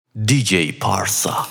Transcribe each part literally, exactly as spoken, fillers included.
دی جی پارسا.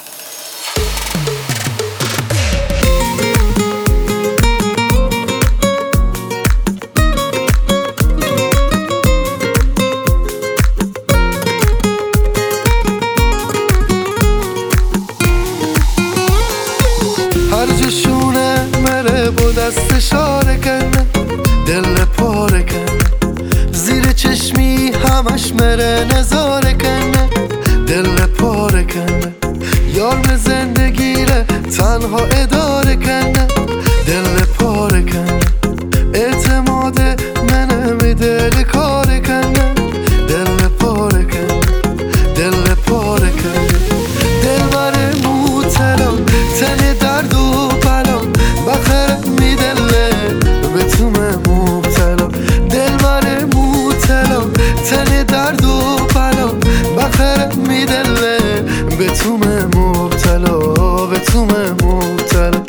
هر جشونه مره با دست اشاره کنه، دل پاره کنه، زیر چشمی همش مره نظاره کنه، دل پاره کنه، یار به زندگی ره تنها اداره کنه، دل پاره کنه، اعتماد منه می دل کاره کنه، دل پاره کنه، دل پاره کنه، دل بره موتلا تن درد و بلا بخره می دله به تو مبتلا، دل بره موتلا تن درد و بلا بخره می دله به تو مبتلا، به تو مبتلا.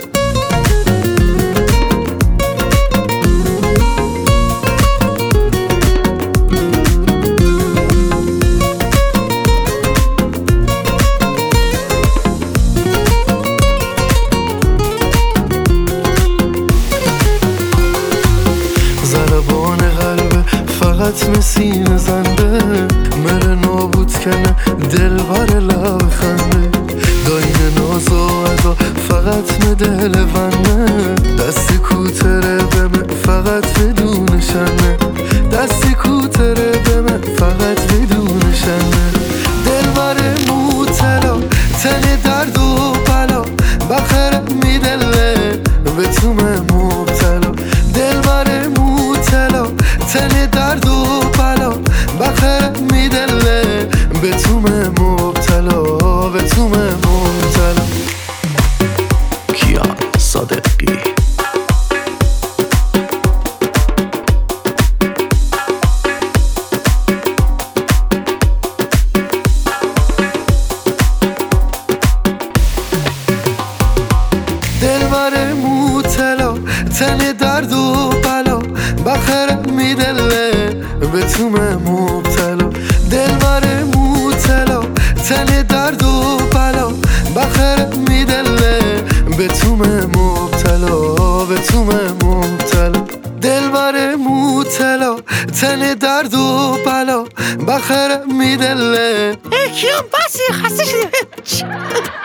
ضربان قلب فقط مسین زنده مره نابود کنه دل بر لب خنده، داین ناز و ادا فقط می دل ونه، دستی کوتره بمه فقط بدون شنه، دستی کوتره بمه فقط بدون شنه، دل بر موتلا تن درد و بلا بخره می دله به تو مبتلا، دل بر موتلا تن درد و بلا بخره می دله به تو مبتلا، به تو مبتلا. کیان صادقی. دل بر موتلا تن درد و بلا بخره می دله به تو مبتلا، دل بر موتلا تن درد و بلا بخره می دله به تو مبتلا، به تو مبتلا، دل بر موتلا تن درد و بلا بخره می دله. ای کیان بسی خسته شدیم.